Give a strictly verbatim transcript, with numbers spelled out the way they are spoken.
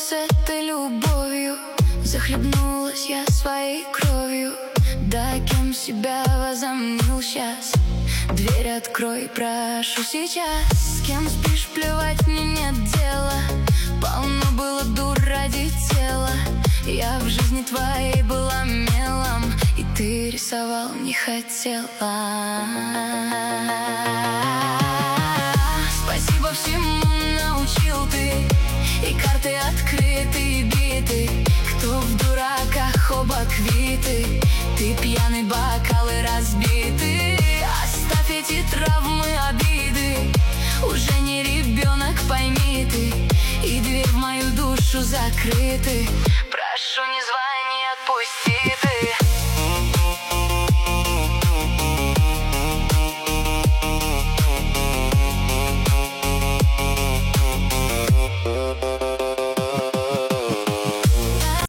с этой любовью. Захлебнулась я своей кровью. Да кем себя возомнил сейчас? Дверь открой, прошу сейчас. С кем спишь, плевать, мне нет дела. Полно было дур ради тела. Я в жизни твоей была мелом, и ты рисовал не хотела. Спасибо всему научил ты, и карты открыты, и биты. Кто в дураках оба квиты, ты пьяный, бокалы разбиты. Оставь эти травмы, обиды, уже не ребенок, пойми ты. И дверь в мою душу закрыты.